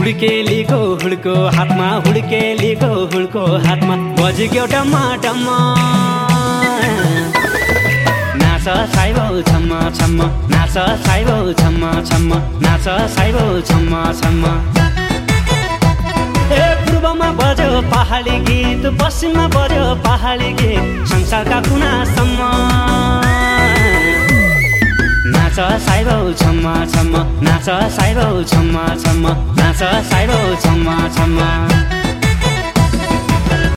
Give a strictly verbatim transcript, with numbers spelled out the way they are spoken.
हुड्केलीको हुड्को हातमा हुड्केलीको हुड्को हातमा बजेको टम्मा टम्मा नाच साइबौ छम्म छम्म नाच साइबौ छम्म छम्म नाच साइबौ छम्म छम्म ए पूर्वमा बज्यो पहाडी गीत पश्चिममा बज्यो पहाडी गीत संसारका कुनासम्म नाच साइबौ छम्म छम्म नाच साइबौ छम्म छम्म नाच साइबौ छम्म छम्म